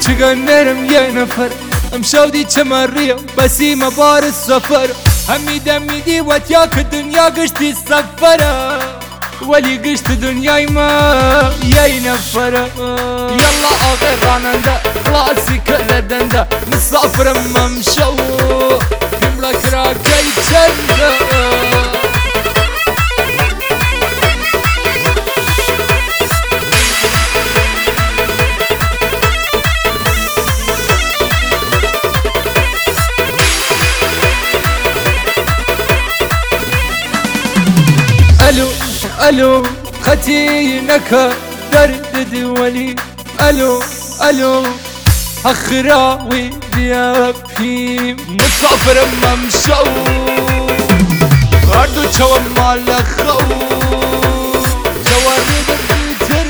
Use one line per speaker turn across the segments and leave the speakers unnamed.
چگەنەرم یە نەفەر ئەم شەودی چەمەڕیە بەسیمە بار سەفەر هەمی دەمیدی وەتیا کە دنیا گشتی سەفەرە وەلی گشت دنیای ما یەی نەفەرە یەڵا ئاغێ ڕانەندە کلاسیکە لە دەندە مسافرم ئەم شەو پێم ڕەکراکەی چەندە الو الو خەتی نەکە دەردت وەلی الو الو هەخراوی بیا پیم مسافرم ئەم شەو هەردوو چەوە مال لە خەو جەواری دەزیتر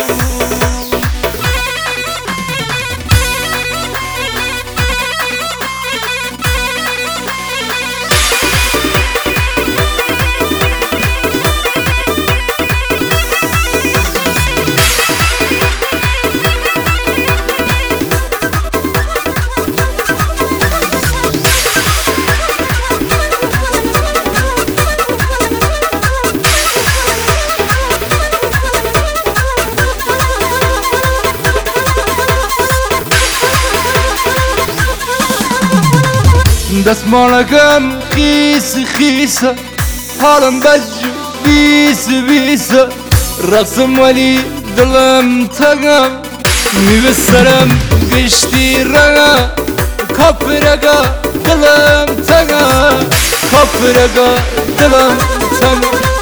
دەسماڵەکەم خیسە خیسە هاڵم بەج بیسە بیسە ڕەقسم وەلی دڵم تەگە میوە سەرم گشتی ڕەگە کاپرەگە دڵم تەگە کاپرەگە دڵم تەگە